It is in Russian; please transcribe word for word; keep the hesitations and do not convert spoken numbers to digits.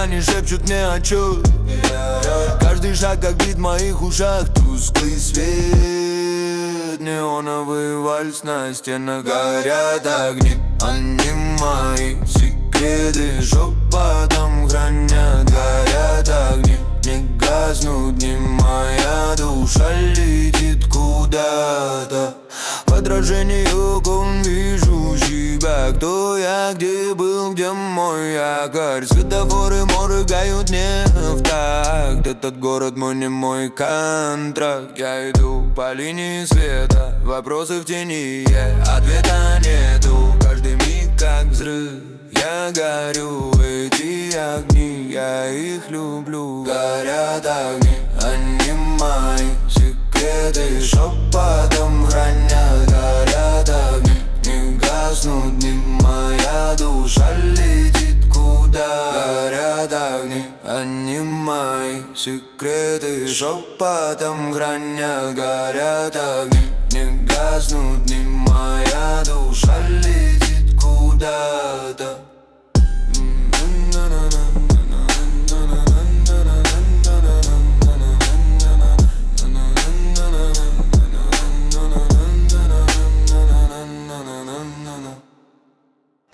они шепчут мне отчет. Каждый шаг как бит в моих ушах. Тусклый свет, неоновый вальс, на стенах горят огни. Они мои секреты шепотом хранят. Горят огни, не гаснут дни. Моя душа летит куда-то. В отражении окон вижу себя. Кто я, где был, где мой якорь? Светофоры моргают не в такт. Этот город мой, не мой контракт. Я иду по линии света, вопросы в тени, yeah. Ответа нету, каждый миг как взрыв. Я горю, эти огни, я их люблю. Горят огни, они мои секреты шепотом хранят. Горят огни, не гаснут дни. Моя душа летит куда. Горят огни, они мои секреты шепотом хранят. Горят огни, не гаснут дни. Моя душа летит куда-то.